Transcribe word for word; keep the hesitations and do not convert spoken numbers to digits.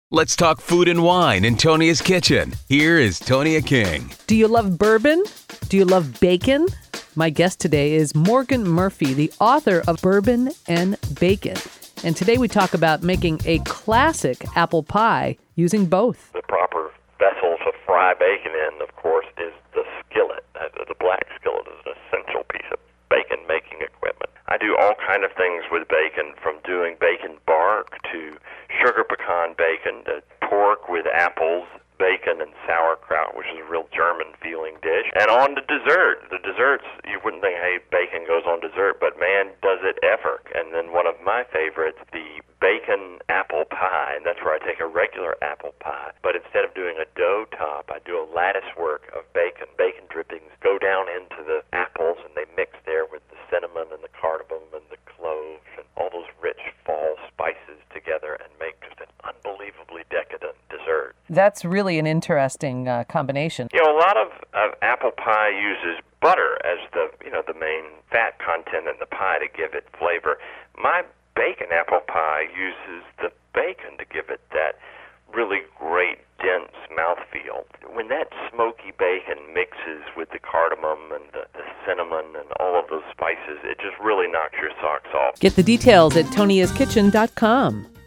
Let's talk food and wine in Tonia's Kitchen. Here is Tonia King. Do you love bourbon? Do you love bacon? My guest today is Morgan Murphy, the author of Bourbon and Bacon. And today we talk about making a classic apple pie using both. The proper vessel to fry bacon in, of course, is the skillet. Uh, The black skillet is an essential piece of bacon-making equipment. I do all kind of things with bacon, from doing bacon bark to sugar pecan bacon to pork with apples, bacon, and sauerkraut, which is a real German-feeling dish. And on to dessert. The desserts, you wouldn't think, hey, bacon goes on dessert, but man, does it ever. And then one of my favorites, the bacon apple pie, and that's where I take a regular apple pie, but instead of doing a dough top, I do a lattice work of bacon. Bacon drippings go down into the apples, and they mix there with the cinnamon and the cardamom and the cloves and all those rich fall spices together and make just an unbelievably decadent dessert. That's really an interesting uh, combination. You know, a lot of, of apple pie uses butter as the, you know, the main fat content in the pie to give it flavor. My bacon apple pie uses the bacon to give it that really great, dense mouthfeel. When that smoky bacon mixes with the cardamom and the, the cinnamon and all of those spices, it just really knocks your socks off. Get the details at tonias kitchen dot com.